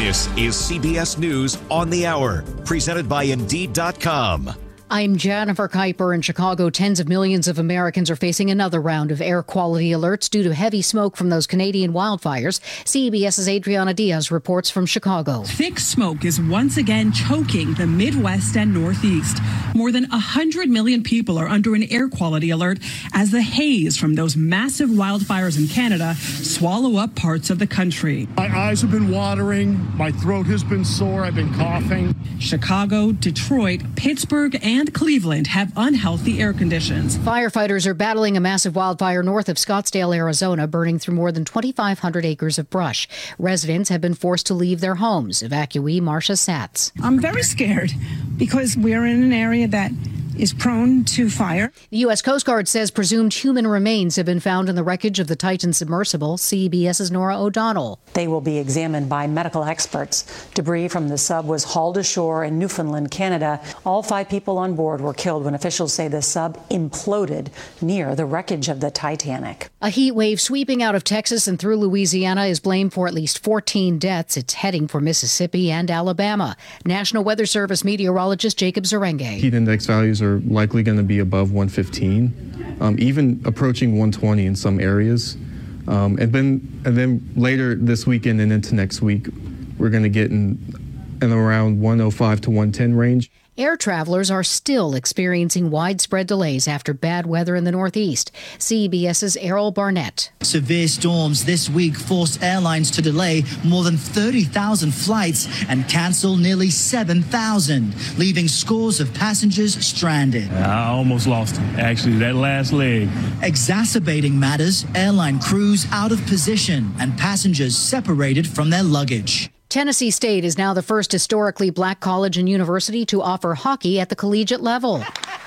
This is CBS News on the Hour, presented by Indeed.com. I'm Jennifer Kuiper. In Chicago, tens of millions of Americans are facing another round of air quality alerts due to heavy smoke from those Canadian wildfires. CBS's Adriana Diaz reports from Chicago. Thick smoke is once again choking the Midwest and Northeast. More than 100 million people are under an air quality alert as the haze from those massive wildfires in Canada swallow up parts of the country. My eyes have been watering. My throat has been sore. I've been coughing. Chicago, Detroit, Pittsburgh, and Cleveland have unhealthy air conditions. Firefighters are battling a massive wildfire north of Scottsdale, Arizona, burning through more than 2,500 acres of brush. Residents have been forced to leave their homes. Evacuee Marcia Satz. I'm very scared because we're in an area that is prone to fire. The U.S. Coast Guard says presumed human remains have been found in the wreckage of the Titan submersible. CBS's Nora O'Donnell. They will be examined by medical experts. Debris from the sub was hauled ashore in Newfoundland, Canada. All 5 people on board were killed when officials say the sub imploded near the wreckage of the Titanic. A heat wave sweeping out of Texas and through Louisiana is blamed for at least 14 deaths. It's heading for Mississippi and Alabama. National Weather Service meteorologist Jacob Zarenge. Heat index values are likely going to be above 115, even approaching 120 in some areas. And then later this weekend and into next week, we're going to get in around 105 to 110 range. Air travelers are still experiencing widespread delays after bad weather in the Northeast. CBS's Errol Barnett. Severe storms this week forced airlines to delay more than 30,000 flights and cancel nearly 7,000, leaving scores of passengers stranded. I almost lost him, actually, that last leg. Exacerbating matters, airline crews out of position and passengers separated from their luggage. Tennessee State is now the first historically black college and university to offer hockey at the collegiate level.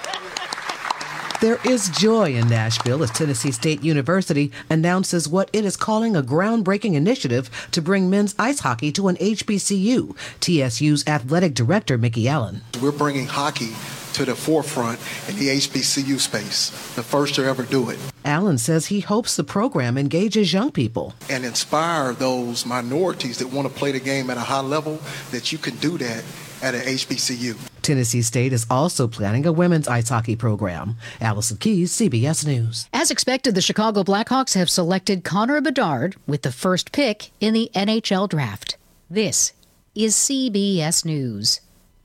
There is joy in Nashville as Tennessee State University announces what it is calling a groundbreaking initiative to bring men's ice hockey to an HBCU. TSU's athletic director, Mickey Allen. We're bringing hockey to the forefront in the HBCU space, the first to ever do it. Allen says he hopes the program engages young people and inspire those minorities that want to play the game at a high level, that you can do that at an HBCU. Tennessee State is also planning a women's ice hockey program. Allison Keyes, CBS News. As expected, the Chicago Blackhawks have selected Connor Bedard with the first pick in the NHL draft. This is CBS News.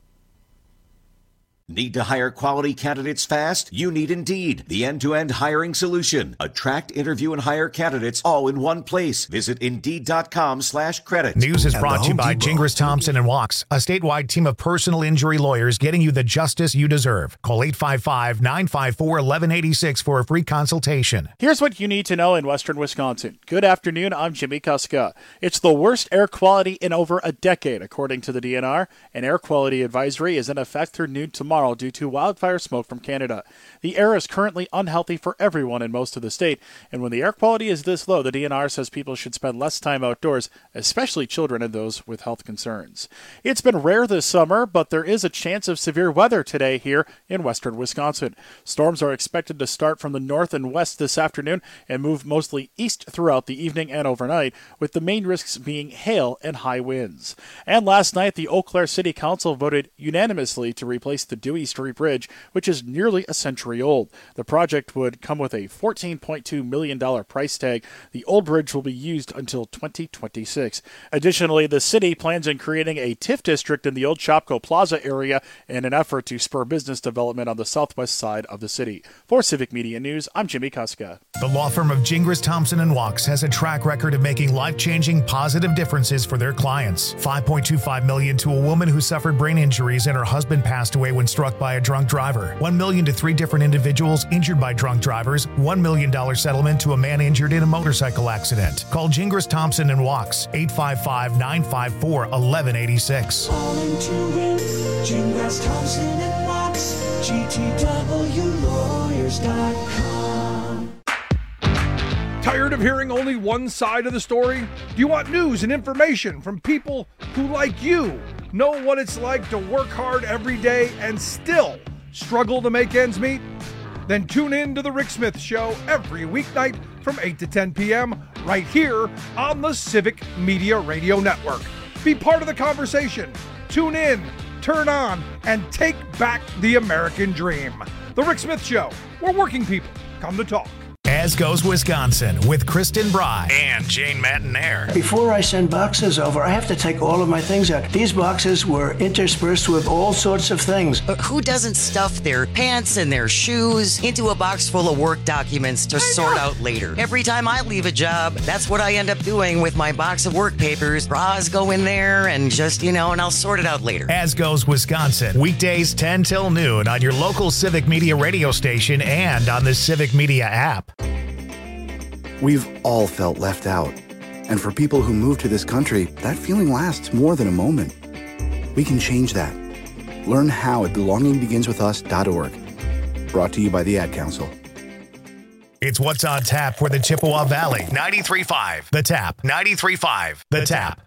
Need to hire quality candidates fast? You need Indeed, the end-to-end hiring solution. Attract, interview, and hire candidates all in one place. Visit Indeed.com/credit. News is brought to you by Gingras Thompson & Walks, a statewide team of personal injury lawyers getting you the justice you deserve. Call 855-954-1186 for a free consultation. Here's what you need to know in western Wisconsin. Good afternoon, I'm Jimmy Kuska. It's the worst air quality in over a decade, according to the DNR. An air quality advisory is in effect through noon tomorrow due to wildfire smoke from Canada. The air is currently unhealthy for everyone in most of the state, and when the air quality is this low, the DNR says people should spend less time outdoors, especially children and those with health concerns. It's been rare this summer, but there is a chance of severe weather today here in western Wisconsin. Storms are expected to start from the north and west this afternoon and move mostly east throughout the evening and overnight, with the main risks being hail and high winds. And last night, the Eau Claire City Council voted unanimously to replace the Dewey Street Bridge, which is nearly a century old. The project would come with a $14.2 million price tag. The old bridge will be used until 2026. Additionally, the city plans on creating a TIF district in the old Shopko Plaza area in an effort to spur business development on the southwest side of the city. For Civic Media News, I'm Jimmy Kuska. The law firm of Gingras Thompson & Walks has a track record of making life-changing positive differences for their clients. $5.25 million to a woman who suffered brain injuries and her husband passed away when struck by a drunk driver. $1 million to 3 different individuals injured by drunk drivers. $1 million settlement to a man injured in a motorcycle accident. Call Gingras Thompson & Walks, 855-954-1186. Calling to win, Gingras Thompson & Walks, GTWLawyers.com. Tired of hearing only one side of the story? Do you want news and information from people who, like you, know what it's like to work hard every day and still struggle to make ends meet? Then tune in to The Rick Smith Show every weeknight from 8 to 10 p.m. right here on the Civic Media Radio Network. Be part of the conversation. Tune in, turn on, and take back the American dream. The Rick Smith Show, where working people come to talk. As Goes Wisconsin with Kristen Bry and Jane Matinaire. Before I send boxes over, I have to take all of my things out. These boxes were interspersed with all sorts of things. Who doesn't stuff their pants and their shoes into a box full of work documents to sort out later? Every time I leave a job, that's what I end up doing with my box of work papers. Bras go in there and just, and I'll sort it out later. As Goes Wisconsin, weekdays 10 till noon on your local Civic Media radio station and on the Civic Media app. We've all felt left out. And for people who move to this country, that feeling lasts more than a moment. We can change that. Learn how at belongingbeginswithus.org. Brought to you by the Ad Council. It's What's on Tap for the Chippewa Valley. 93.5 The Tap. 93.5 The Tap.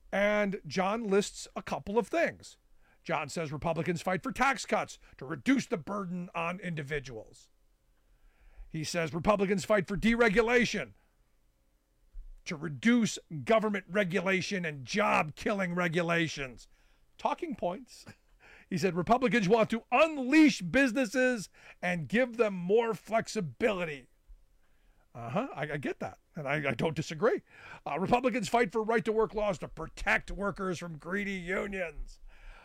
And John lists a couple of things. John says Republicans fight for tax cuts to reduce the burden on individuals. He says Republicans fight for deregulation to reduce government regulation and job-killing regulations. Talking points. He said Republicans want to unleash businesses and give them more flexibility. I get that, and I don't disagree. Republicans fight for right-to-work laws to protect workers from greedy unions.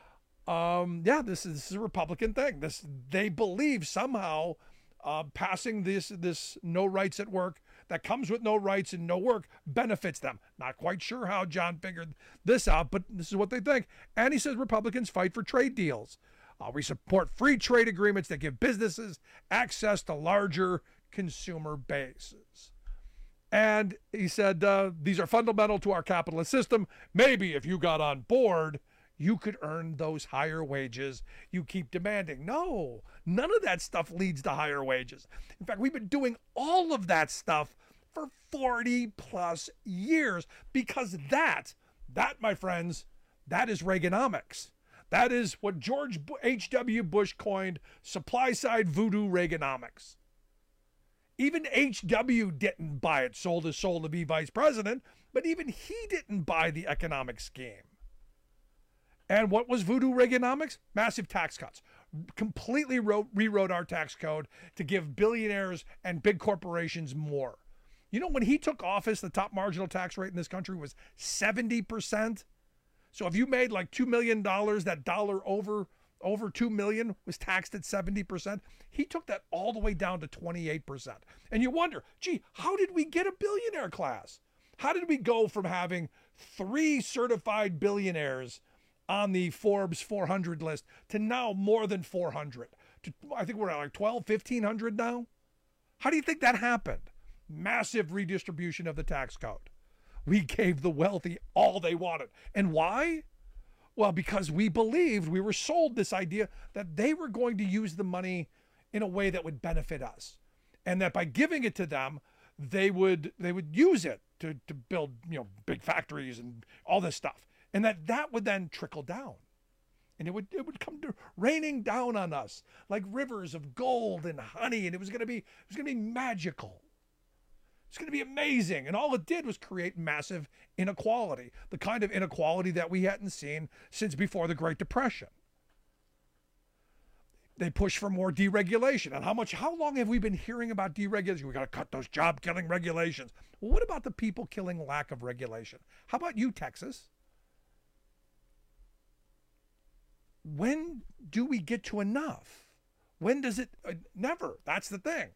This is a Republican thing. They believe somehow passing this no rights at work that comes with no rights and no work benefits them. Not quite sure how John figured this out, but this is what they think. And he says Republicans fight for trade deals. We support free trade agreements that give businesses access to larger consumer bases. And he said these are fundamental to our capitalist system. Maybe if you got on board, you could earn those higher wages you keep demanding. No, none of that stuff leads to higher wages. In fact, we've been doing all of that stuff for 40 plus years because that, my friends, that is Reaganomics. That is what George H.W. Bush coined supply-side voodoo Reaganomics. Even H.W. didn't buy it, sold his soul to be vice president, but even he didn't buy the economic scheme. And what was voodoo Reaganomics? Massive tax cuts. Completely rewrote our tax code to give billionaires and big corporations more. You know, when he took office, the top marginal tax rate in this country was 70%. So if you made like $2 million, that dollar over $2 million was taxed at 70%. He took that all the way down to 28%. And you wonder, gee, how did we get a billionaire class? How did we go from having 3 certified billionaires on the Forbes 400 list to now more than 400? I think we're at like 1,500 now. How do you think that happened? Massive redistribution of the tax code. We gave the wealthy all they wanted. And why? Well, because we believed, we were sold this idea that they were going to use the money in a way that would benefit us. And that by giving it to them, they would use it to build, big factories and all this stuff. And that would then trickle down. And it would come to raining down on us like rivers of gold and honey. And it was going to be magical. It's going to be amazing. And all it did was create massive inequality, the kind of inequality that we hadn't seen since before the Great Depression. They push for more deregulation. And how long have we been hearing about deregulation? We got to cut those job-killing regulations. Well, what about the people killing lack of regulation? How about you, Texas? When do we get to enough? When does it? Never. That's the thing.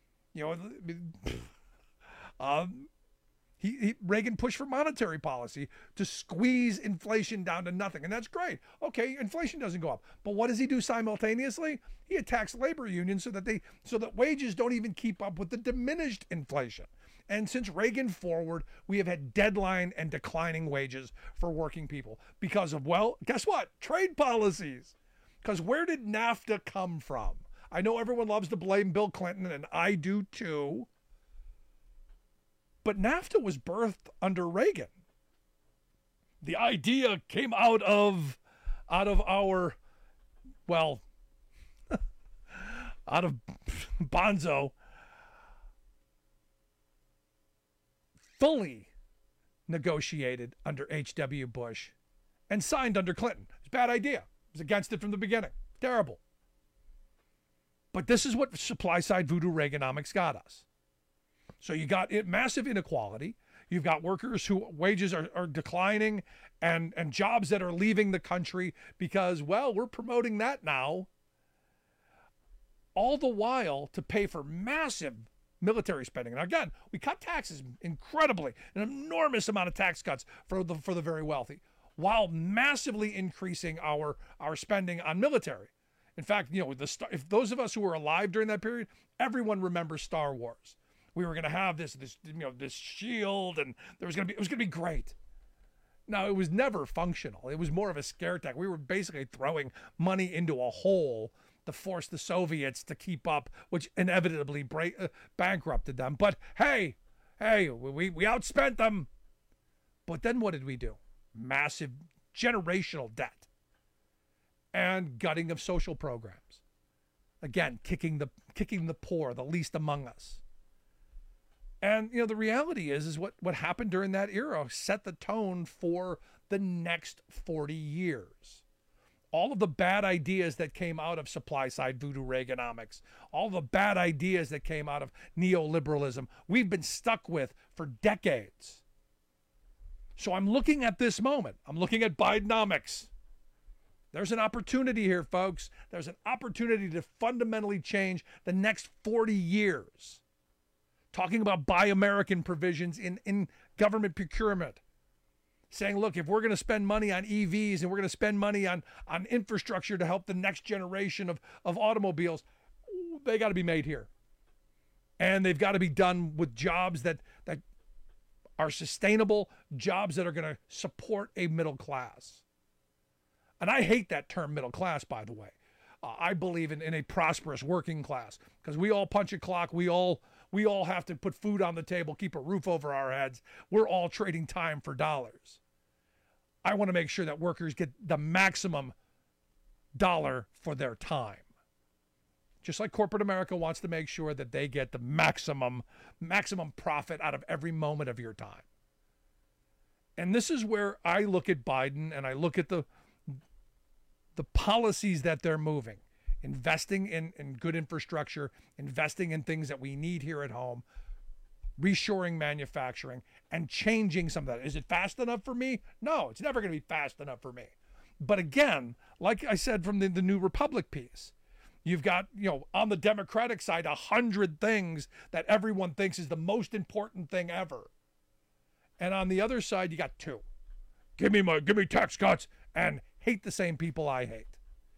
Reagan pushed for monetary policy to squeeze inflation down to nothing, and that's great. Okay, inflation doesn't go up, but what does he do simultaneously? He attacks labor unions so that wages don't even keep up with the diminished inflation. And since Reagan forward, we have had deadline and declining wages for working people because of, well, guess what? Trade policies. Because where did NAFTA come from? I know everyone loves to blame Bill Clinton, and I do too. But NAFTA was birthed under Reagan. The idea came out of our, well, out of Bonzo, fully negotiated under H.W. Bush and signed under Clinton. It's a bad idea. It was against it from the beginning. Terrible. But this is what supply-side voodoo Reaganomics got us. So you got massive inequality. You've got workers whose wages are declining and jobs that are leaving the country because, well, we're promoting that now. All the while to pay for massive military spending. And again, we cut taxes incredibly, an enormous amount of tax cuts for the very wealthy, while massively increasing our spending on military. In fact, if those of us who were alive during that period, everyone remembers Star Wars. We were going to have this shield, and it was going to be great. Now, it was never functional. It was more of a scare tactic. We were basically throwing money into a hole to force the Soviets to keep up, which inevitably bankrupted them. But hey, we outspent them. But then what did we do? massive generational debt, and gutting of social programs. Again, kicking the poor, the least among us. And, the reality is what happened during that era set the tone for the next 40 years. All of the bad ideas that came out of supply-side voodoo Reaganomics, all the bad ideas that came out of neoliberalism, we've been stuck with for decades. So I'm looking at this moment. I'm looking at Bidenomics. There's an opportunity here, folks. There's an opportunity to fundamentally change the next 40 years. Talking about Buy American provisions in government procurement. Saying, look, if we're going to spend money on EVs and we're going to spend money on infrastructure to help the next generation of automobiles, they got to be made here. And they've got to be done with jobs that are sustainable, jobs that are going to support a middle class. And I hate that term middle class, by the way. I believe in a prosperous working class because we all punch a clock. We all have to put food on the table, keep a roof over our heads. We're all trading time for dollars. I want to make sure that workers get the maximum dollar for their time. Just like corporate America wants to make sure that they get the maximum profit out of every moment of your time. And this is where I look at Biden and I look at the policies that they're moving, investing in good infrastructure, investing in things that we need here at home, reshoring manufacturing, and changing some of that. Is it fast enough for me? No, it's never going to be fast enough for me. But again, like I said from the New Republic piece, you've got, on the Democratic side, 100 things that everyone thinks is the most important thing ever. And on the other side, you got 2. Give me tax cuts and hate the same people I hate.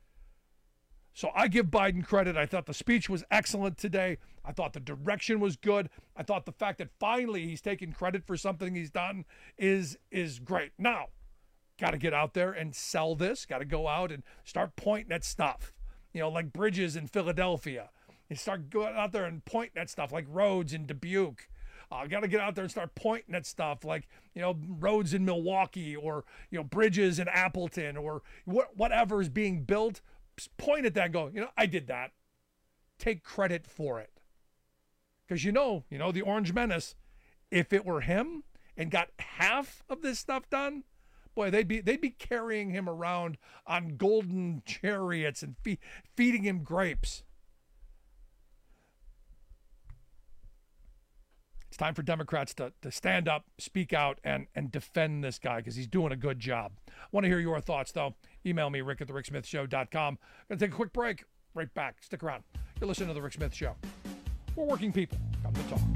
So I give Biden credit. I thought the speech was excellent today. I thought the direction was good. I thought the fact that finally he's taking credit for something he's done is great. Now, got to get out there and sell this. Got to go out and start pointing at stuff, like bridges in Philadelphia. You start going out there and pointing at stuff like roads in Dubuque. Got to get out there and start pointing at stuff like, roads in Milwaukee or, bridges in Appleton or whatever is being built. Just point at that and go, I did that. Take credit for it. Because the Orange Menace, if it were him and got half of this stuff done, boy, they'd be carrying him around on golden chariots and feeding him grapes. It's time for Democrats to stand up, speak out, and defend this guy because he's doing a good job. I want to hear your thoughts, though. Email me, rick@thericksmithshow.com. Going to take a quick break. Right back. Stick around. You're listening to The Rick Smith Show. We're working people. Come to talk.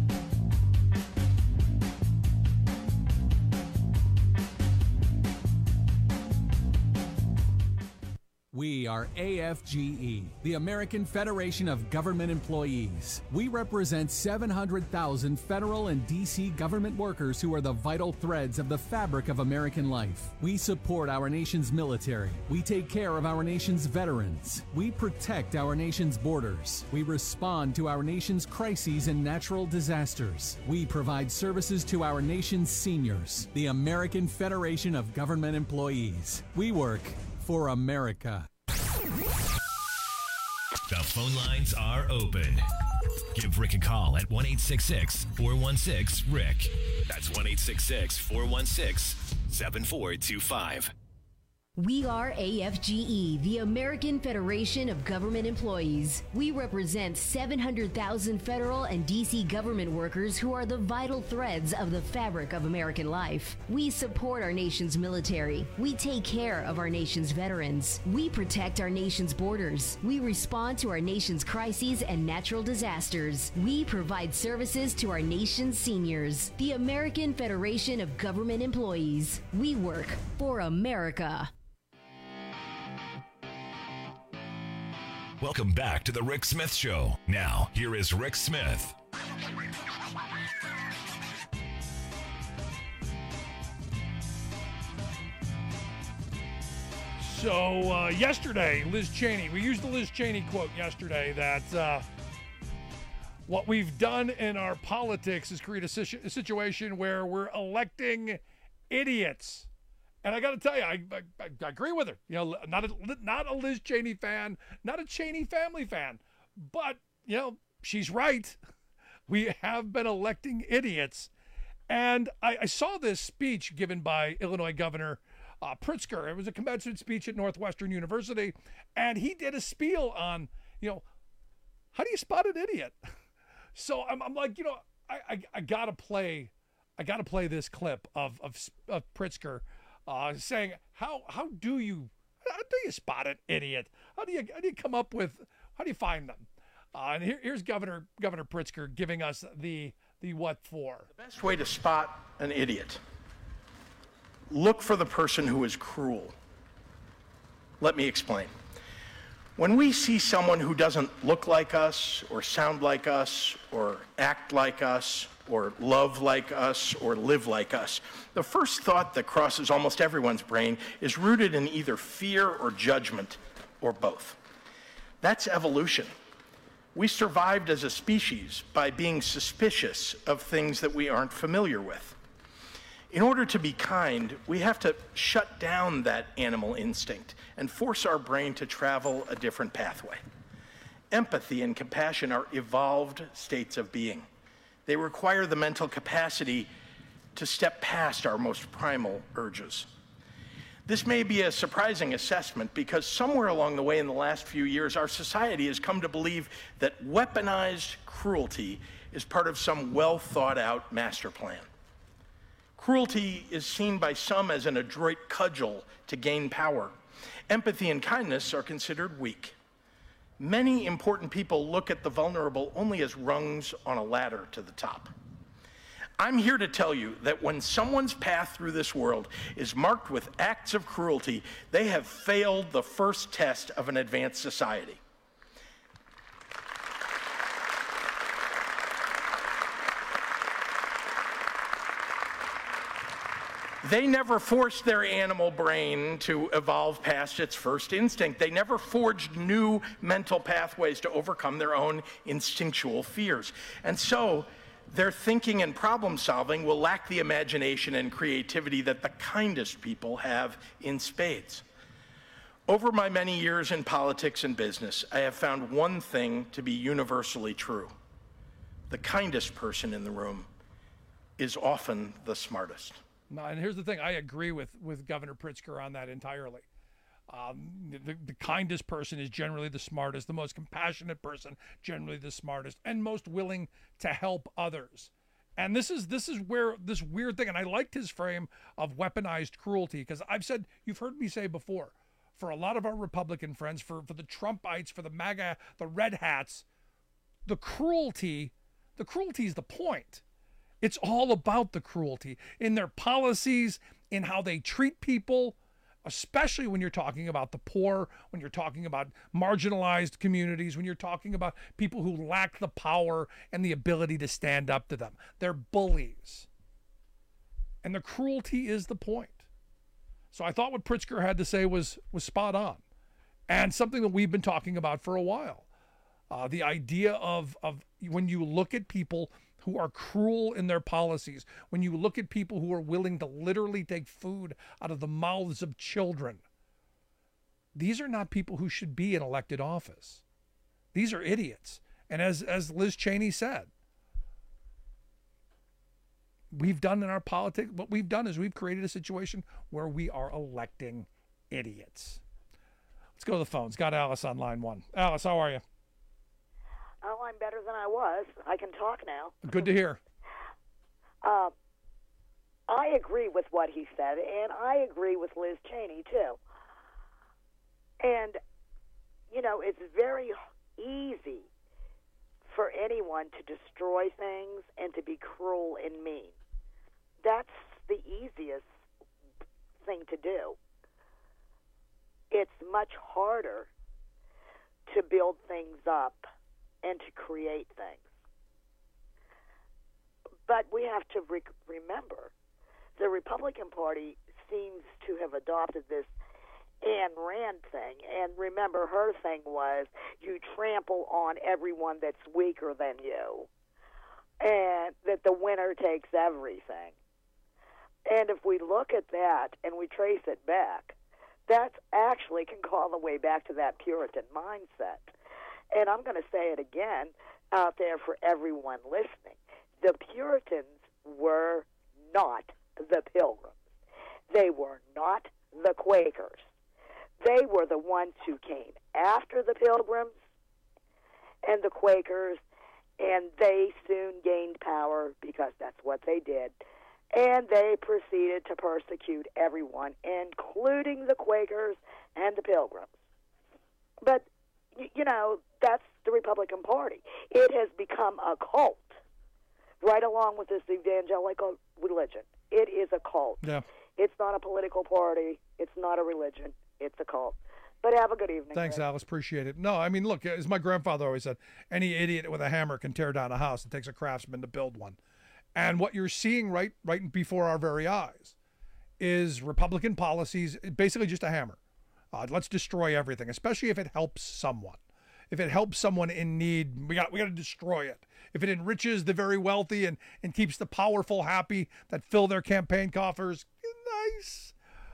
We are AFGE, the American Federation of Government Employees. We represent 700,000 federal and D.C. government workers who are the vital threads of the fabric of American life. We support our nation's military. We take care of our nation's veterans. We protect our nation's borders. We respond to our nation's crises and natural disasters. We provide services to our nation's seniors. The American Federation of Government Employees. We work for America. The phone lines are open. Give Rick a call at 1-866-416-RICK. That's 1-866-416-7425. We are AFGE, the American Federation of Government Employees. We represent 700,000 federal and D.C. government workers who are the vital threads of the fabric of American life. We support our nation's military. We take care of our nation's veterans. We protect our nation's borders. We respond to our nation's crises and natural disasters. We provide services to our nation's seniors. The American Federation of Government Employees. We work for America. Welcome back to The Rick Smith Show. Now, here is Rick Smith. So, yesterday, Liz Cheney, we used the Liz Cheney quote yesterday that what we've done in our politics is create a situation where we're electing idiots. And I got to tell you, I agree with her. You know, not a Liz Cheney fan, not a Cheney family fan, but you know, she's right. We have been electing idiots. And I saw this speech given by Illinois Governor Pritzker. It was a commencement speech at Northwestern University, and he did a spiel on, you know, how do you spot an idiot? So I'm like, you know, I gotta play this clip of Pritzker saying how do you spot an idiot? How do you come up with, how do you find them? And here's Governor Pritzker giving us the what for. The best way to spot an idiot: look for the person who is cruel. Let me explain. When we see someone who doesn't look like us, or sound like us, or act like us, or love like us, or live like us, the first thought that crosses almost everyone's brain is rooted in either fear or judgment, or both. That's evolution. We survived as a species by being suspicious of things that we aren't familiar with. In order to be kind, we have to shut down that animal instinct and force our brain to travel a different pathway. Empathy and compassion are evolved states of being. They require the mental capacity to step past our most primal urges. This may be a surprising assessment because somewhere along the way in the last few years, our society has come to believe that weaponized cruelty is part of some well-thought-out master plan. Cruelty is seen by some as an adroit cudgel to gain power. Empathy and kindness are considered weak. Many important people look at the vulnerable only as rungs on a ladder to the top. I'm here to tell you that when someone's path through this world is marked with acts of cruelty, they have failed the first test of an advanced society. They never forced their animal brain to evolve past its first instinct. They never forged new mental pathways to overcome their own instinctual fears. And so, their thinking and problem solving will lack the imagination and creativity that the kindest people have in spades. Over my many years in politics and business, I have found one thing to be universally true. The kindest person in the room is often the smartest. And here's the thing, I agree with Governor Pritzker on that entirely. The kindest person is generally the smartest, the most compassionate person generally the smartest, and most willing to help others. And this is where this weird thing, and I liked his frame of weaponized cruelty, because I've said, you've heard me say before, for a lot of our Republican friends, for the Trumpites, for the MAGA, the red hats, the cruelty is the point. It's all about the cruelty in their policies, in how they treat people, especially when you're talking about the poor, when you're talking about marginalized communities, when you're talking about people who lack the power and the ability to stand up to them. They're bullies. And the cruelty is the point. So I thought what Pritzker had to say was spot on, and something that we've been talking about for a while. The idea of when you look at people who are cruel in their policies, when you look at people who are willing to literally take food out of the mouths of children, these are not people who should be in elected office. These are idiots. And as Liz Cheney said, we've done in our politics, what we've done is we've created a situation where we are electing idiots. Let's go to the phones. Got Alice on line one. Alice, how are you? Oh, I'm better than I was. I can talk now. Good to hear. I agree with what he said, and I agree with Liz Cheney, too. And, you know, it's very easy for anyone to destroy things and to be cruel and mean. That's the easiest thing to do. It's much harder to build things up and to create things. But we have to remember, the Republican Party seems to have adopted this Ayn Rand thing. And remember, her thing was, you trample on everyone that's weaker than you, and that the winner takes everything. And if we look at that and we trace it back, that actually can go all the way back to that Puritan mindset. And I'm going to say it again out there for everyone listening. The Puritans were not the Pilgrims. They were not the Quakers. They were the ones who came after the Pilgrims and the Quakers, and they soon gained power because that's what they did. And they proceeded to persecute everyone, including the Quakers and the Pilgrims. But, you know, that's the Republican Party. It has become a cult, right along with this evangelical religion. It is a cult. Yeah. It's not a political party. It's not a religion. It's a cult. But have a good evening. Thanks, Rick. Alice. Appreciate it. No, I mean, look, as my grandfather always said, any idiot with a hammer can tear down a house. It takes a craftsman to build one. And what you're seeing right before our very eyes is Republican policies, basically just a hammer. Let's destroy everything, especially if it helps someone. If it helps someone in need, we got to destroy it. If it enriches the very wealthy and keeps the powerful happy that fill their campaign coffers, nice.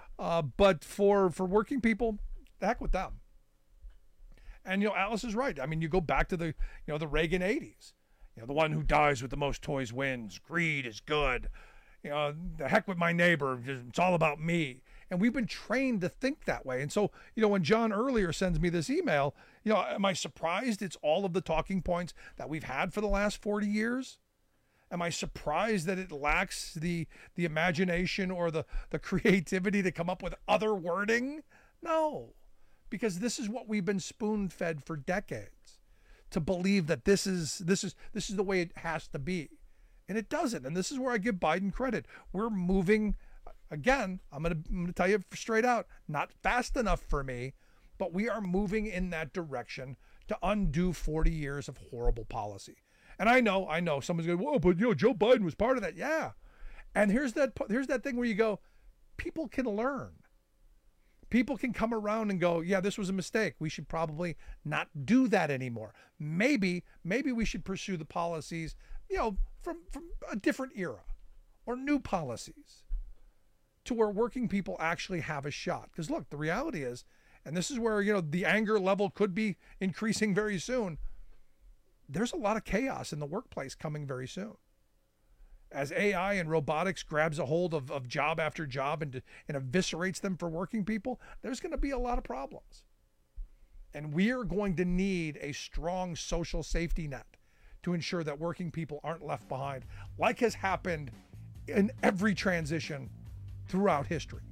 But for working people, the heck with them. And, you know, Alice is right. I mean, you go back to the Reagan 80s. You know, the one who dies with the most toys wins. Greed is good. You know, the heck with my neighbor. It's all about me. And we've been trained to think that way. And so, you know, when John earlier sends me this email, you know, am I surprised it's all of the talking points that we've had for the last 40 years? Am I surprised that it lacks the imagination or the creativity to come up with other wording? No, because this is what we've been spoon-fed for decades, to believe that this is the way it has to be. And it doesn't. And this is where I give Biden credit. We're moving, again, I'm going to tell you straight out, not fast enough for me, but we are moving in that direction to undo 40 years of horrible policy. And I know someone's going, whoa, but you know, Joe Biden was part of that. Yeah. And here's that thing where you go, people can learn. People can come around and go, yeah, this was a mistake. We should probably not do that anymore. Maybe we should pursue the policies, you know, from a different era or new policies to where working people actually have a shot. Because look, the reality is, and this is where, you know, the anger level could be increasing very soon. There's a lot of chaos in the workplace coming very soon. As AI and robotics grabs a hold of job after job and eviscerates them for working people, there's going to be a lot of problems. And we are going to need a strong social safety net to ensure that working people aren't left behind, like has happened in every transition throughout history.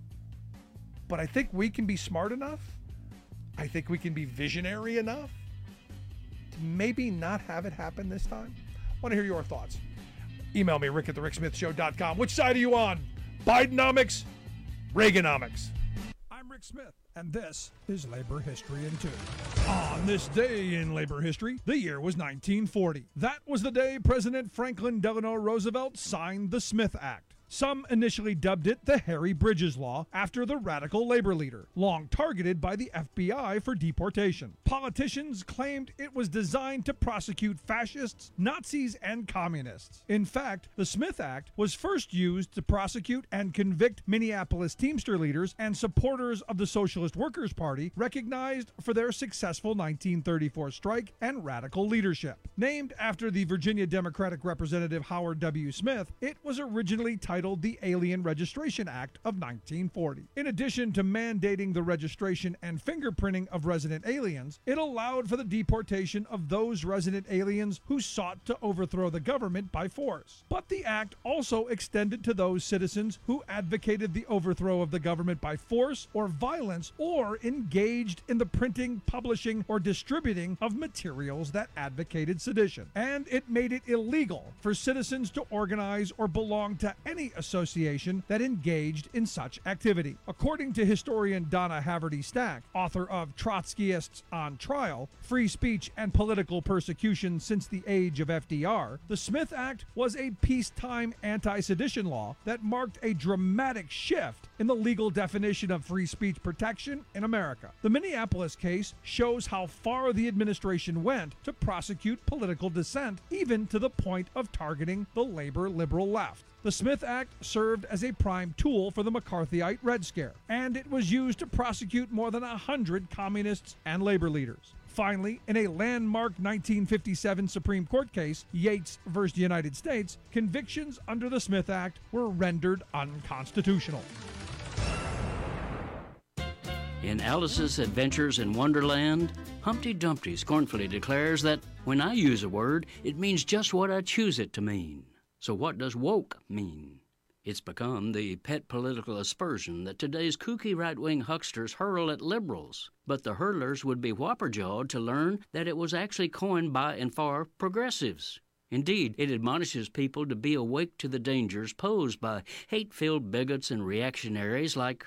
But I think we can be smart enough. I think we can be visionary enough to maybe not have it happen this time. I want to hear your thoughts. Email me, rick@thericksmithshow.com. Which side are you on? Bidenomics, Reaganomics? I'm Rick Smith, and this is Labor History in 2. On this day in labor history, the year was 1940. That was the day President Franklin Delano Roosevelt signed the Smith Act. Some initially dubbed it the Harry Bridges Law after the radical labor leader, long targeted by the FBI for deportation. Politicians claimed it was designed to prosecute fascists, Nazis, and communists. In fact, the Smith Act was first used to prosecute and convict Minneapolis Teamster leaders and supporters of the Socialist Workers' Party, recognized for their successful 1934 strike and radical leadership. Named after the Virginia Democratic Representative Howard W. Smith, it was originally titled the Alien Registration Act of 1940. In addition to mandating the registration and fingerprinting of resident aliens, it allowed for the deportation of those resident aliens who sought to overthrow the government by force. But the act also extended to those citizens who advocated the overthrow of the government by force or violence, or engaged in the printing, publishing, or distributing of materials that advocated sedition. And it made it illegal for citizens to organize or belong to any association that engaged in such activity. According to historian Donna Haverty Stack, author of Trotskyists on Trial, Free Speech and Political Persecution Since the Age of FDR, the Smith Act was a peacetime anti-sedition law that marked a dramatic shift in the legal definition of free speech protection in America. The Minneapolis case shows how far the administration went to prosecute political dissent, even to the point of targeting the labor liberal left. The Smith Act served as a prime tool for the McCarthyite Red Scare, and it was used to prosecute more than 100 communists and labor leaders. Finally, in a landmark 1957 Supreme Court case, Yates v. United States, convictions under the Smith Act were rendered unconstitutional. In Alice's Adventures in Wonderland, Humpty Dumpty scornfully declares that when I use a word, it means just what I choose it to mean. So what does woke mean? It's become the pet political aspersion that today's kooky right-wing hucksters hurl at liberals, but the hurlers would be whopper-jawed to learn that it was actually coined by and for progressives. Indeed, it admonishes people to be awake to the dangers posed by hate-filled bigots and reactionaries like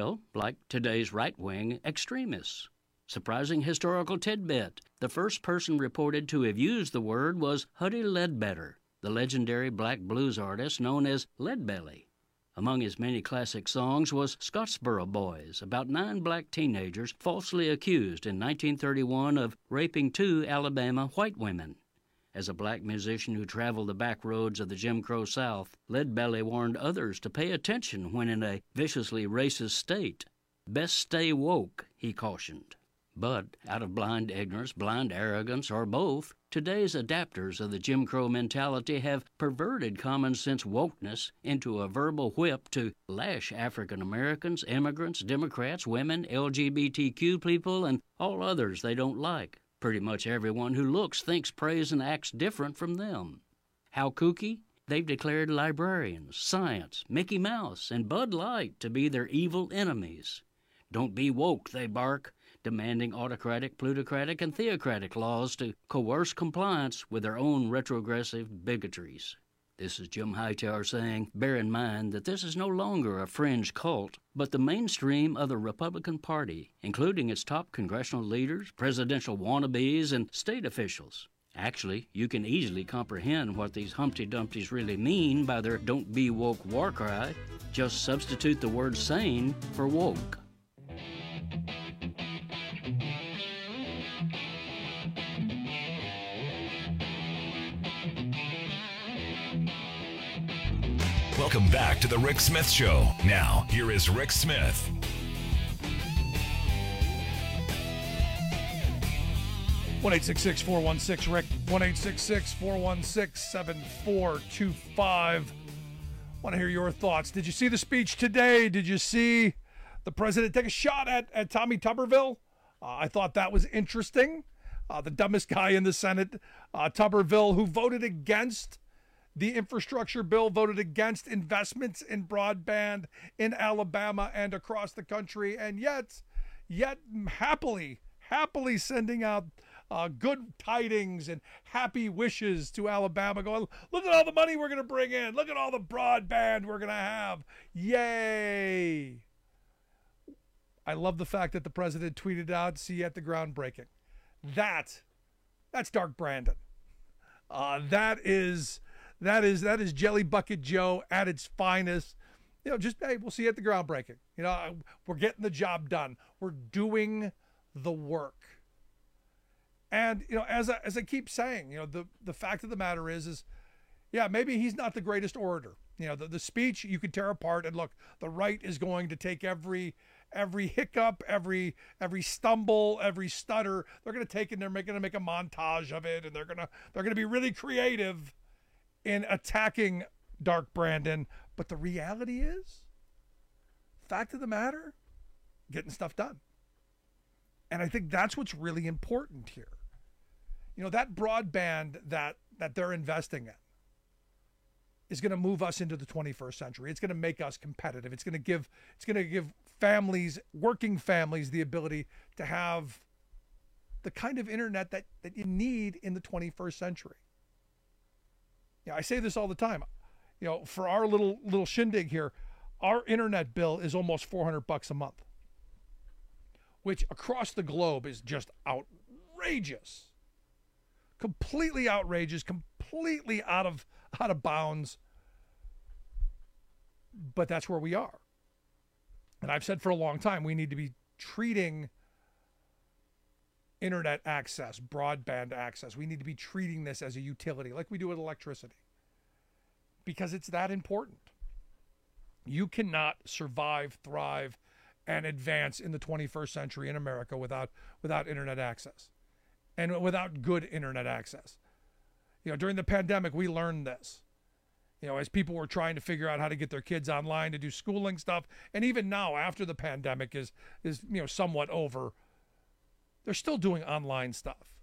today's right-wing extremists. Surprising historical tidbit. The first person reported to have used the word was Huddie Ledbetter, the legendary black blues artist known as Leadbelly. Among his many classic songs was Scottsboro Boys, about 9 black teenagers falsely accused in 1931 of raping 2 Alabama white women. As a black musician who traveled the back roads of the Jim Crow South, Leadbelly warned others to pay attention when in a viciously racist state. Best stay woke, he cautioned. But, out of blind ignorance, blind arrogance, or both, today's adapters of the Jim Crow mentality have perverted common sense wokeness into a verbal whip to lash African Americans, immigrants, Democrats, women, LGBTQ people, and all others they don't like. Pretty much everyone who looks, thinks, prays, and acts different from them. How kooky? They've declared librarians, science, Mickey Mouse, and Bud Light to be their evil enemies. Don't be woke, they bark, demanding autocratic, plutocratic, and theocratic laws to coerce compliance with their own retrogressive bigotries. This is Jim Hightower saying, bear in mind that this is no longer a fringe cult, but the mainstream of the Republican Party, including its top congressional leaders, presidential wannabes, and state officials. Actually, you can easily comprehend what these Humpty Dumptys really mean by their don't be woke war cry. Just substitute the word sane for woke. Welcome back to the Rick Smith Show. Now, here is Rick Smith. 1-866-416-RICK, 1-866-416-7425. Want to hear your thoughts. Did you see the speech today? Did you see the president take a shot at Tommy Tuberville? I thought that was interesting. The dumbest guy in the Senate, Tuberville, who voted against the infrastructure bill, voted against investments in broadband in Alabama and across the country, and yet happily sending out good tidings and happy wishes to Alabama, going, look at all the money we're going to bring in. Look at all the broadband we're going to have. Yay. I love the fact that the president tweeted out, see you at the groundbreaking. That's Dark Brandon. That is Jelly Bucket Joe at its finest. Just, hey, we'll see you at the groundbreaking. We're getting the job done. We're doing the work. And, as I keep saying, the fact of the matter is maybe he's not the greatest orator. The speech you could tear apart, and look, the right is going to take every hiccup, every stumble, every stutter. They're going to take it and they're going to make a montage of it, and they're going to be really creative in attacking Dark Brandon. But the reality is, fact of the matter, getting stuff done. And I think that's what's really important here. That broadband that they're investing in is going to move us into the 21st century. It's going to make us competitive. It's going to give families, working families, the ability to have the kind of internet that you need in the 21st century. I say this all the time. For our little shindig here, our internet bill is almost $400 a month, which across the globe is just outrageous. Completely outrageous, completely out of bounds. But that's where we are. And I've said for a long time, we need to be treating internet access, broadband access, we need to be treating this as a utility like we do with electricity. because it's that important. You cannot survive, thrive, and advance in the 21st century in America without internet access and without good internet access. During the pandemic, we learned this. As people were trying to figure out how to get their kids online to do schooling stuff, and even now after the pandemic is somewhat over, they're still doing online stuff.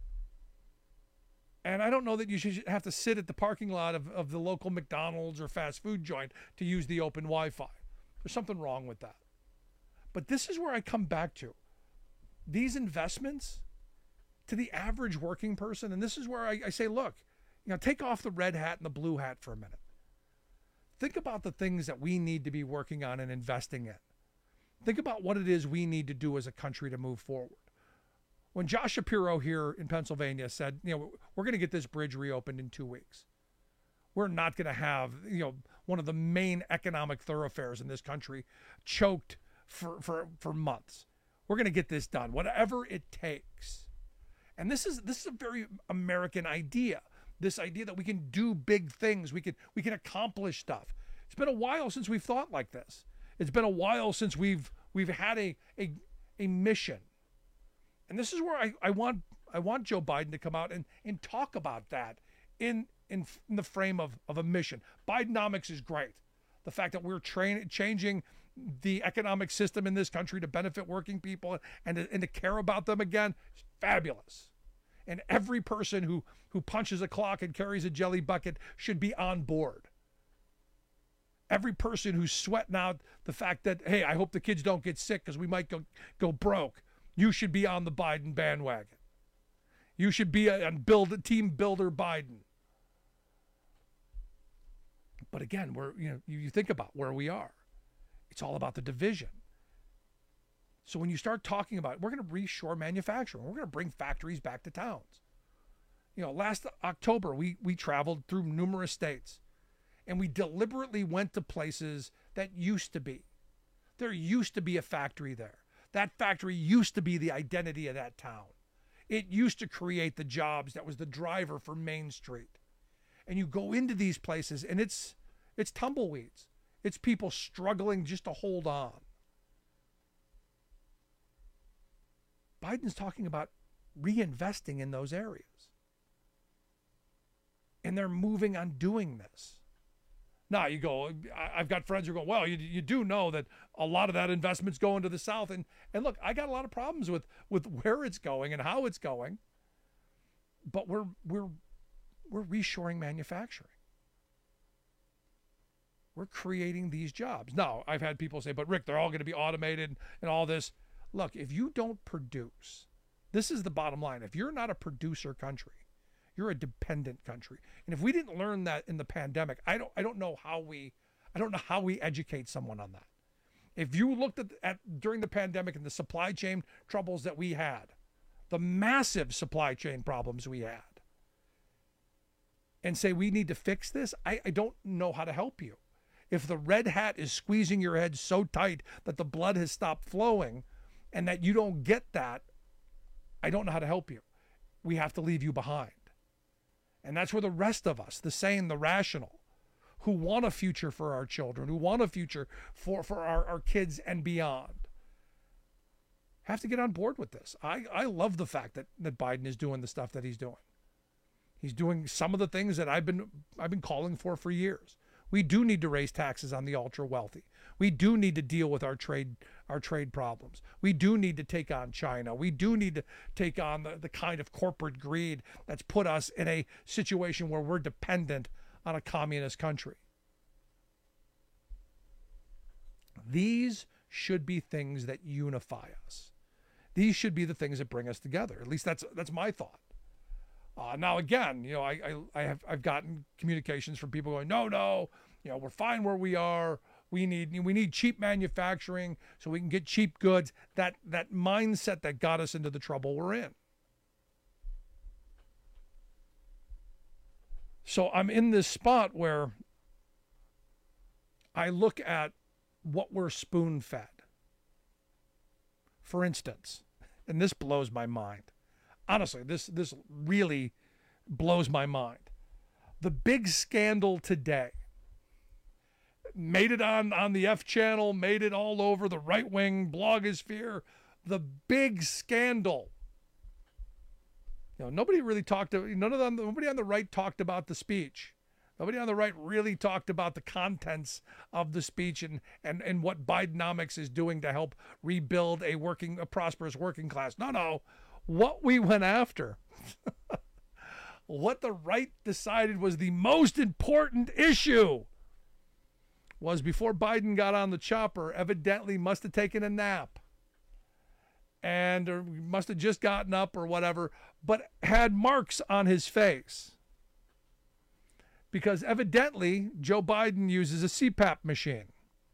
And I don't know that you should have to sit at the parking lot of the local McDonald's or fast food joint to use the open Wi-Fi. There's something wrong with that. But this is where I come back to. These investments to the average working person, and this is where I say, look, take off the red hat and the blue hat for a minute. Think about the things that we need to be working on and investing in. Think about what it is we need to do as a country to move forward. When Josh Shapiro here in Pennsylvania said, we're going to get this bridge reopened in 2 weeks. We're not going to have, one of the main economic thoroughfares in this country choked for months. We're going to get this done, whatever it takes. And this is a very American idea. This idea that we can do big things, we can accomplish stuff. It's been a while since we've thought like this. It's been a while since we've had a mission. And this is where I want Joe Biden to come out and talk about that in the frame of a mission. Bidenomics is great. The fact that we're changing the economic system in this country to benefit working people and to care about them again is fabulous. And every person who punches a clock and carries a jelly bucket should be on board. Every person who's sweating out the fact that, hey, I hope the kids don't get sick because we might go broke, you should be on the Biden bandwagon. You should be on team builder Biden. But again, you think about where we are. It's all about the division. So when you start talking about, we're going to reshore manufacturing, we're going to bring factories back to towns. Last October, we traveled through numerous states, and we deliberately went to places that used to be. There used to be a factory there. That factory used to be the identity of that town. It used to create the jobs that was the driver for Main Street. And you go into these places, and it's tumbleweeds. It's people struggling just to hold on. Biden's talking about reinvesting in those areas. And they're moving on doing this. Now you go, I've got friends who go, well, you do know that a lot of that investment's going to the South. And look, I got a lot of problems with where it's going and how it's going. But we're reshoring manufacturing. We're creating these jobs. Now, I've had people say, but Rick, they're all going to be automated and all this. Look, if you don't produce, this is the bottom line. If you're not a producer country, you're a dependent country. And if we didn't learn that in the pandemic, I don't know how we educate someone on that. If you looked at during the pandemic and the supply chain troubles that we had, the massive supply chain problems we had, and say we need to fix this, I don't know how to help you. If the red hat is squeezing your head so tight that the blood has stopped flowing and that you don't get that, I don't know how to help you. We have to leave you behind. And that's where the rest of us, the sane, the rational, who want a future for our children, who want a future for our kids and beyond, have to get on board with this. I love the fact that Biden is doing the stuff that he's doing. He's doing some of the things that I've been calling for years. We do need to raise taxes on the ultra wealthy. We do need to deal with our trade problems. We do need to take on China. We do need to take on the kind of corporate greed that's put us in a situation where we're dependent on a communist country. These should be things that unify us. These should be the things that bring us together. At least that's my thought. Now again, I've gotten communications from people going, no, we're fine where we are. We need cheap manufacturing so we can get cheap goods. That mindset that got us into the trouble we're in. So I'm in this spot where I look at what we're spoon-fed. For instance, and this blows my mind. Honestly, this really blows my mind. the big scandal today. Made it on the F channel, made it all over the right-wing blogosphere. The big scandal. Nobody really nobody on the right talked about the speech. Nobody on the right really talked about the contents of the speech and what Bidenomics is doing to help rebuild a prosperous working class. No. What we went after, what the right decided was the most important issue, was before Biden got on the chopper, evidently must have taken a nap and must have just gotten up or whatever, but had marks on his face. Because evidently Joe Biden uses a CPAP machine.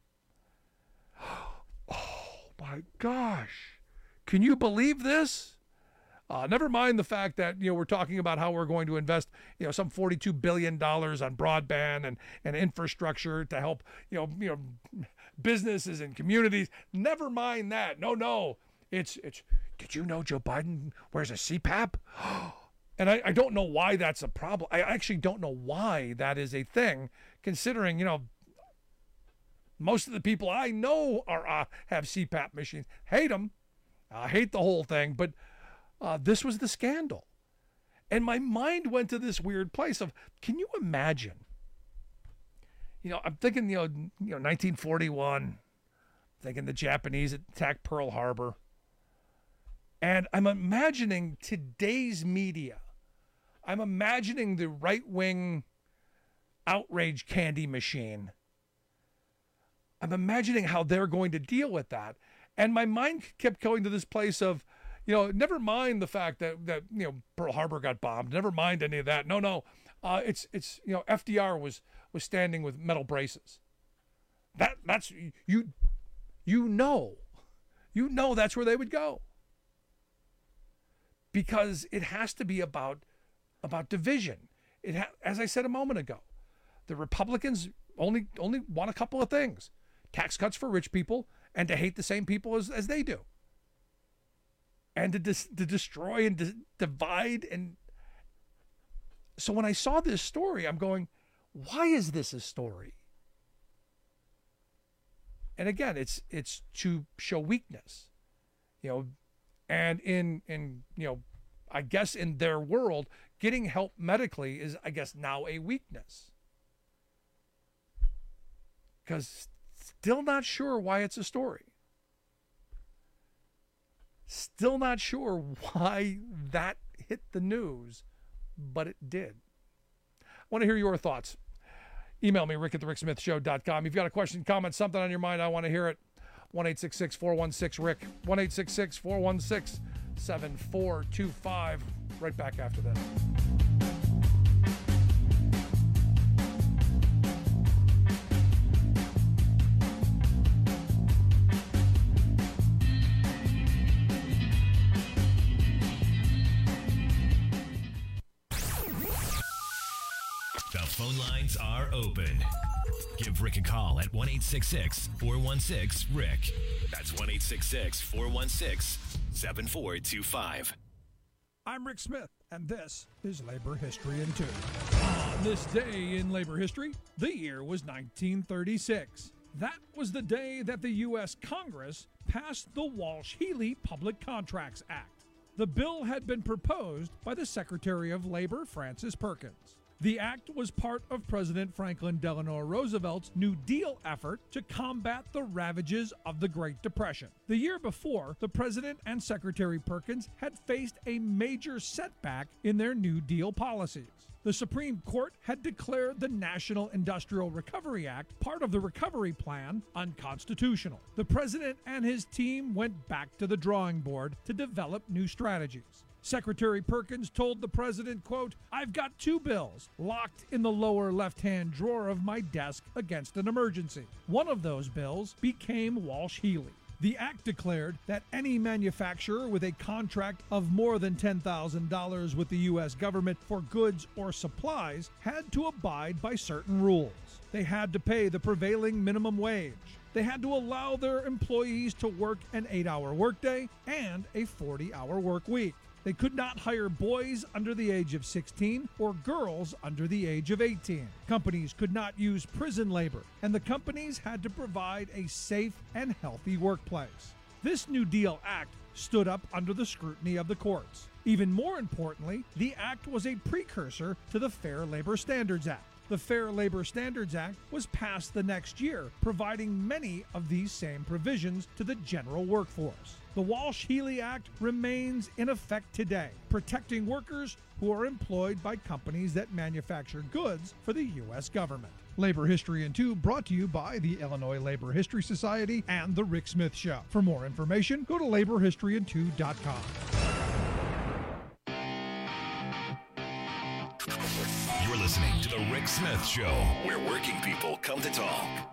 Oh my gosh. Can you believe this? Never mind the fact that, we're talking about how we're going to invest, some $42 billion on broadband and infrastructure to help, businesses and communities. Never mind that. No. It's, did you know Joe Biden wears a CPAP? And I don't know why that's a problem. I actually don't know why that is a thing, considering, most of the people I know have CPAP machines. Hate them. I hate the whole thing, but this was the scandal. And my mind went to this weird place of, can you imagine? I'm thinking, 1941, thinking the Japanese attacked Pearl Harbor. And I'm imagining today's media. I'm imagining the right-wing outrage candy machine. I'm imagining how they're going to deal with that. And my mind kept going to this place of, never mind the fact that Pearl Harbor got bombed. Never mind any of that. No. It's FDR was standing with metal braces. That's that's where they would go. Because it has to be about division. As I said a moment ago, the Republicans only want a couple of things: tax cuts for rich people and to hate the same people as they do, and to destroy and divide. And so when I saw this story, I'm going, why is this a story? And again, it's to show weakness, and in I guess in their world, getting help medically is, I guess, now a weakness. Because still not sure why it's a story. Still not sure why that hit the news, but it did. I want to hear your thoughts. Email me, rick@thericksmithshow.com. If you've got a question, comment, something on your mind, I want to hear it. 1-866-416-RICK. 1-866-416-7425. Right back after this. The phone lines are open. Give Rick a call at 1-866-416-RICK. That's 1-866-416-7425. I'm Rick Smith, and this is Labor History in 2. On this day in labor history, the year was 1936. That was the day that the U.S. Congress passed the Walsh-Healy Public Contracts Act. The bill had been proposed by the Secretary of Labor, Francis Perkins. The act was part of President Franklin Delano Roosevelt's New Deal effort to combat the ravages of the Great Depression. The year before, the President and Secretary Perkins had faced a major setback in their New Deal policies. The Supreme Court had declared the National Industrial Recovery Act, part of the recovery plan, unconstitutional. The President and his team went back to the drawing board to develop new strategies. Secretary Perkins told the president, quote, "I've got two bills locked in the lower left-hand drawer of my desk against an emergency." One of those bills became Walsh-Healy. The act declared that any manufacturer with a contract of more than $10,000 with the U.S. government for goods or supplies had to abide by certain rules. They had to pay the prevailing minimum wage. They had to allow their employees to work an 8-hour workday and a 40-hour work week. They could not hire boys under the age of 16 or girls under the age of 18. Companies could not use prison labor, and the companies had to provide a safe and healthy workplace. This New Deal Act stood up under the scrutiny of the courts. Even more importantly, the act was a precursor to the Fair Labor Standards Act. The Fair Labor Standards Act was passed the next year, providing many of these same provisions to the general workforce. The Walsh-Healy Act remains in effect today, protecting workers who are employed by companies that manufacture goods for the U.S. government. Labor History in 2 brought to you by the Illinois Labor History Society and The Rick Smith Show. For more information, go to laborhistoryin2.com. You're listening to The Rick Smith Show, where working people come to talk.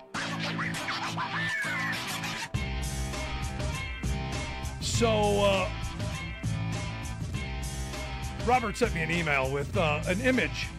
So, Robert sent me an email with an image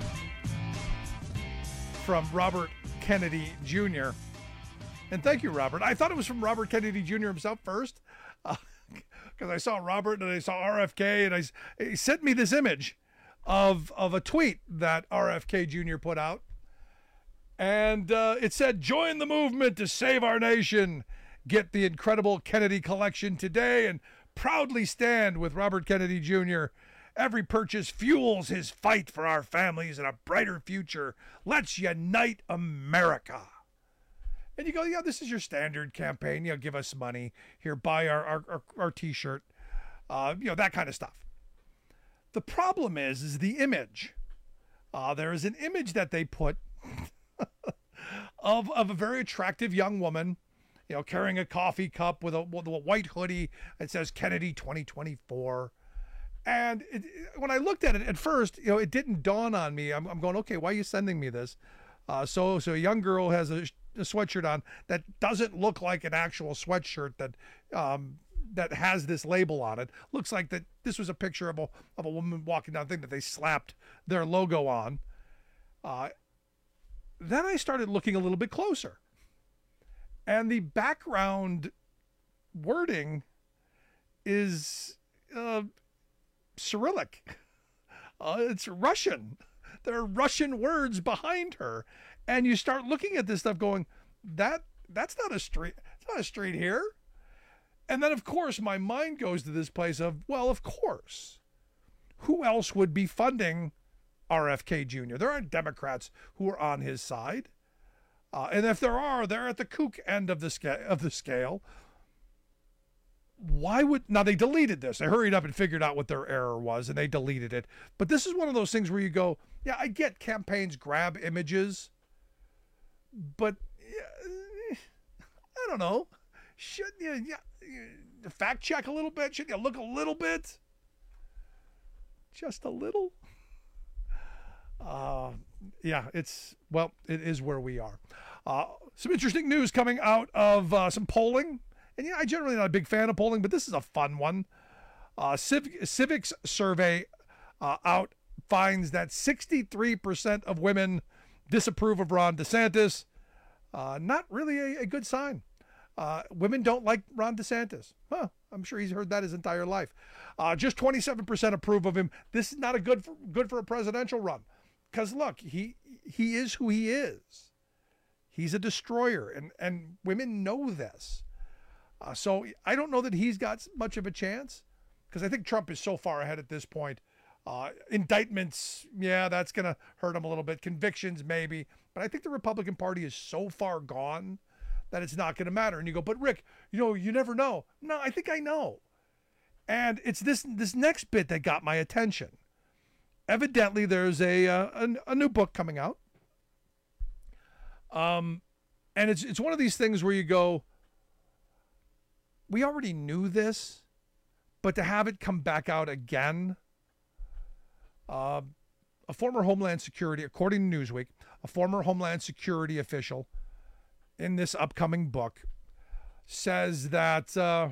from Robert Kennedy Jr. And thank you, Robert. I thought it was from Robert Kennedy Jr. himself first, because I saw Robert and I saw RFK, and he sent me this image of a tweet that RFK Jr. put out. And it said, "Join the movement to save our nation. Get the incredible Kennedy collection today and proudly stand with Robert Kennedy Jr. Every purchase fuels his fight for our families and a brighter future. Let's unite America." And you go, yeah, this is your standard campaign. You know, give us money. Here, buy our T-shirt. That kind of stuff. The problem is the image. There is an image that they put of a very attractive young woman, carrying a coffee cup with a white hoodie. It says Kennedy 2024. And when I looked at it at first, it didn't dawn on me. I'm going, okay, why are you sending me this? So a young girl has a sweatshirt on that doesn't look like an actual sweatshirt that has this label on it. Looks like that this was a picture of a woman walking down the thing that they slapped their logo on. Then I started looking a little bit closer. And the background wording is Cyrillic. It's Russian. There are Russian words behind her. And you start looking at this stuff going, that's not a street. It's not a street here. And then, of course, my mind goes to this place of, well, of course. Who else would be funding RFK Jr.? There aren't Democrats who are on his side. And if there are, they're at the kook end of the scale. Why would... Now, they deleted this. They hurried up and figured out what their error was, and they deleted it. But this is one of those things where you go, yeah, I get campaigns grab images, but I don't know. Shouldn't you fact check a little bit? Shouldn't you look a little bit? Just a little? Yeah, it is where we are. Some interesting news coming out of some polling. And yeah, I'm generally not a big fan of polling, but this is a fun one. Civics survey out finds that 63% of women disapprove of Ron DeSantis. Not really a good sign. Women don't like Ron DeSantis. I'm sure he's heard that his entire life. Just 27% approve of him. This is not a good for a presidential run. Because look, he is who he is. He's a destroyer, and women know this. So I don't know that he's got much of a chance, because I think Trump is so far ahead at this point. Indictments, yeah, that's going to hurt him a little bit. Convictions, maybe. But I think the Republican Party is so far gone that it's not going to matter. And you go, but Rick, you never know. No, I think I know. And it's this next bit that got my attention. Evidently, there's a new book coming out. And it's one of these things where you go, we already knew this, but to have it come back out again, a former Homeland Security, according to Newsweek, a former Homeland Security official in this upcoming book says that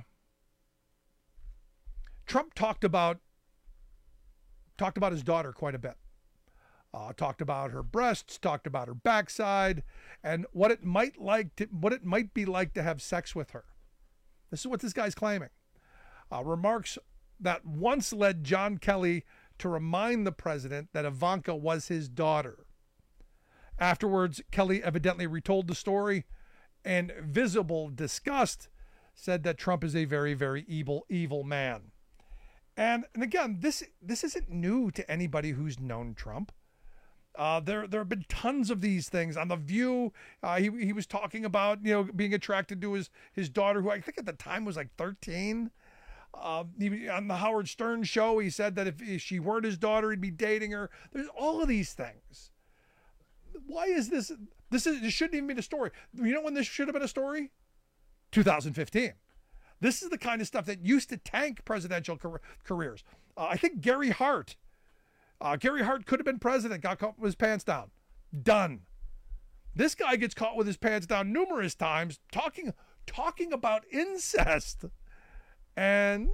Trump talked about his daughter quite a bit. Talked about her breasts, talked about her backside, and what it might be like to have sex with her. This is what this guy's claiming. Remarks that once led John Kelly to remind the president that Ivanka was his daughter. Afterwards, Kelly evidently retold the story and visible disgust said that Trump is a very, very evil man. And again, this isn't new to anybody who's known Trump. There have been tons of these things. On The View, he was talking about, being attracted to his daughter, who I think at the time was like 13. On the Howard Stern show, he said that if she weren't his daughter, he'd be dating her. There's all of these things. Why is this? This shouldn't even be a story. You know when this should have been a story? 2015. This is the kind of stuff that used to tank presidential careers. I think Gary Hart could have been president, got caught with his pants down. Done. This guy gets caught with his pants down numerous times talking about incest. And,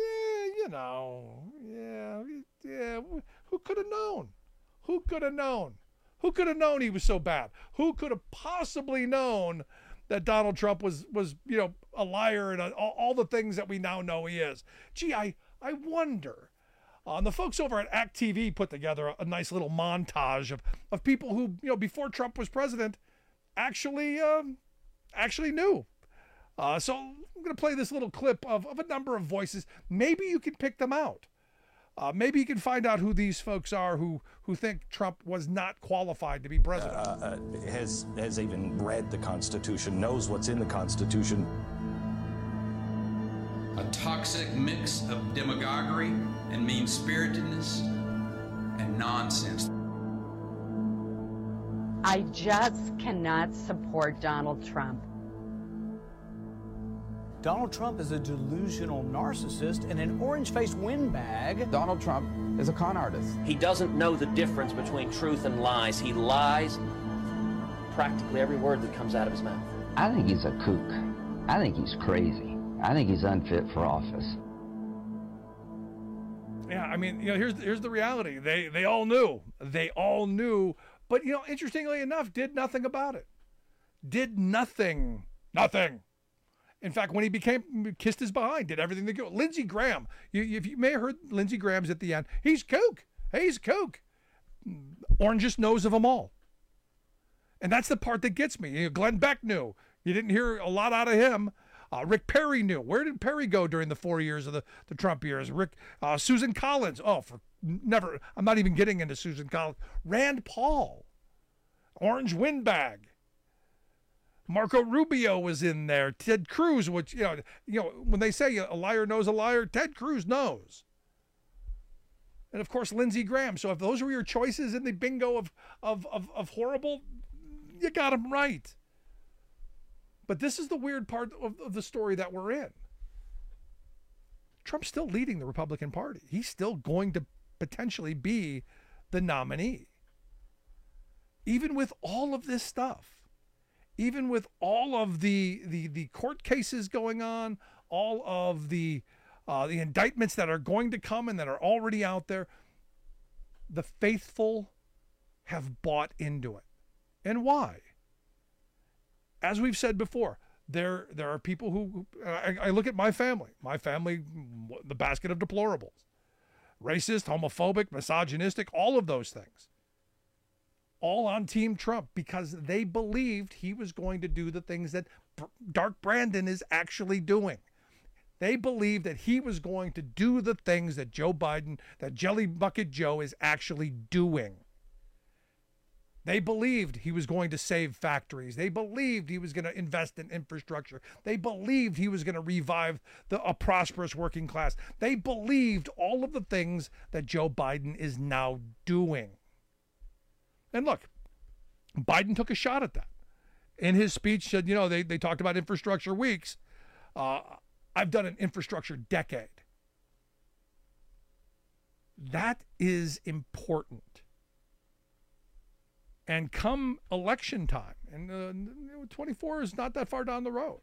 who could have known? Who could have known? Who could have known he was so bad? Who could have possibly known that Donald Trump was a liar and all the things that we now know he is? Gee, I wonder. The folks over at ACT TV put together a nice little montage of people who, before Trump was president, actually knew. So I'm going to play this little clip of a number of voices. Maybe you can pick them out. Maybe you can find out who these folks are who think Trump was not qualified to be president. Has even read the Constitution, knows what's in the Constitution. A toxic mix of demagoguery and mean-spiritedness and nonsense. I just cannot support Donald Trump. Donald Trump is a delusional narcissist and an orange-faced windbag. Donald Trump is a con artist. He doesn't know the difference between truth and lies. He lies practically every word that comes out of his mouth. I think he's a kook. I think he's crazy. I think he's unfit for office. Yeah, I mean, here's the reality. They all knew. They all knew. But, interestingly enough, did nothing about it. Did nothing. Nothing. In fact, when he kissed his behind, did everything to go. Lindsey Graham, if you may have heard Lindsey Graham's at the end, he's kook. He's kook. Orangest nose of them all. And that's the part that gets me. Glenn Beck knew. You didn't hear a lot out of him. Rick Perry knew. Where did Perry go during the 4 years of the Trump years? Susan Collins. Never. I'm not even getting into Susan Collins. Rand Paul. Orange windbag. Marco Rubio was in there. Ted Cruz, which, when they say a liar knows a liar, Ted Cruz knows. And of course, Lindsey Graham. So if those were your choices in the bingo of horrible, you got them right. But this is the weird part of the story that we're in. Trump's still leading the Republican Party. He's still going to potentially be the nominee. Even with all of this stuff. Even with all of the court cases going on, all of the indictments that are going to come and that are already out there, the faithful have bought into it. And why? As we've said before, there are people who, I look at my family, the basket of deplorables, racist, homophobic, misogynistic, all of those things. All on Team Trump because they believed he was going to do the things that Dark Brandon is actually doing. They believed that he was going to do the things that Joe Biden, that Jelly Bucket Joe is actually doing. They believed he was going to save factories. They believed he was going to invest in infrastructure. They believed he was going to revive a prosperous working class. They believed all of the things that Joe Biden is now doing. And look, Biden took a shot at that. In his speech, said, they talked about infrastructure weeks. I've done an infrastructure decade. That is important. And come election time, and 24 is not that far down the road.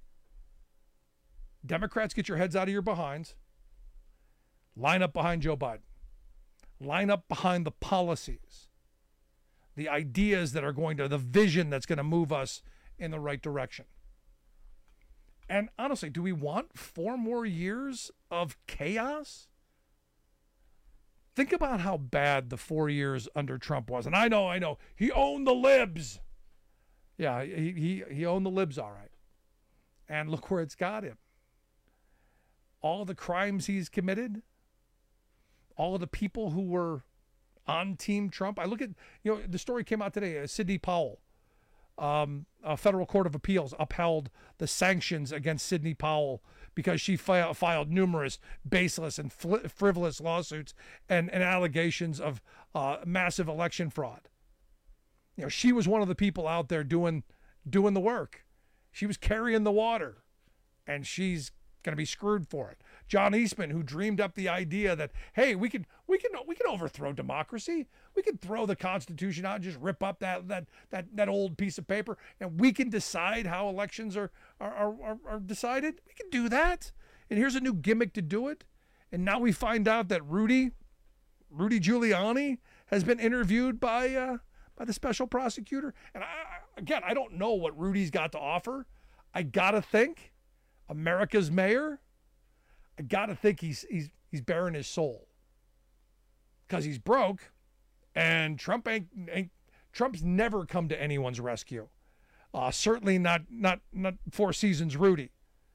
Democrats, get your heads out of your behinds. Line up behind Joe Biden. Line up behind the policies. The ideas that are the vision that's going to move us in the right direction. And honestly, do we want 4 more years of chaos? Think about how bad the 4 years under Trump was. And I know, he owned the libs. Yeah, he owned the libs all right. And look where it's got him. All the crimes he's committed, all of the people who were on Team Trump. I look at, the story came out today, Sidney Powell. A federal court of appeals upheld the sanctions against Sidney Powell because she filed numerous baseless and frivolous lawsuits and allegations of massive election fraud. She was one of the people out there doing the work. She was carrying the water, and she's going to be screwed for it. John Eastman, who dreamed up the idea that, hey, we can overthrow democracy. We can throw the Constitution out and just rip up that old piece of paper, and we can decide how elections are decided. We can do that. And here's a new gimmick to do it. And now we find out that Rudy Giuliani has been interviewed by the special prosecutor. And I don't know what Rudy's got to offer. I gotta think America's mayor. I gotta think he's bearing his soul because he's broke, and Trump's never come to anyone's rescue. Certainly not 4 Seasons Rudy.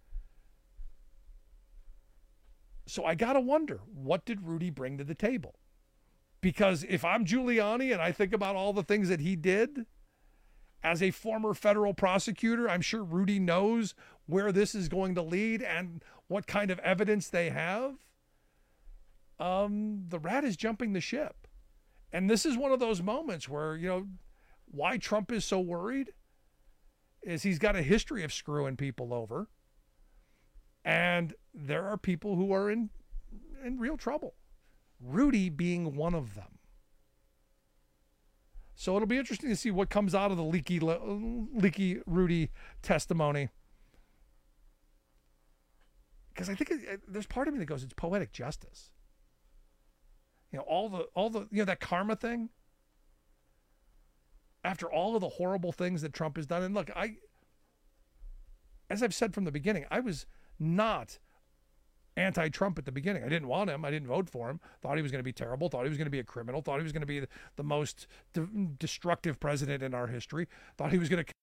So I gotta wonder, what did Rudy bring to the table? Because if I'm Giuliani and I think about all the things that he did as a former federal prosecutor, I'm sure Rudy knows where this is going to lead and what kind of evidence they have. The rat is jumping the ship. And this is one of those moments where, why Trump is so worried is he's got a history of screwing people over. And there are people who are in real trouble. Rudy being one of them. So it'll be interesting to see what comes out of the leaky Rudy testimony. Because I think there's part of me that goes, it's poetic justice. All the that karma thing. After all of the horrible things that Trump has done, and look, as I've said from the beginning, I was not anti-Trump at the beginning. I didn't want him. I didn't vote for him. Thought he was going to be terrible. Thought he was going to be a criminal. Thought he was going to be the most destructive president in our history. Thought he was going to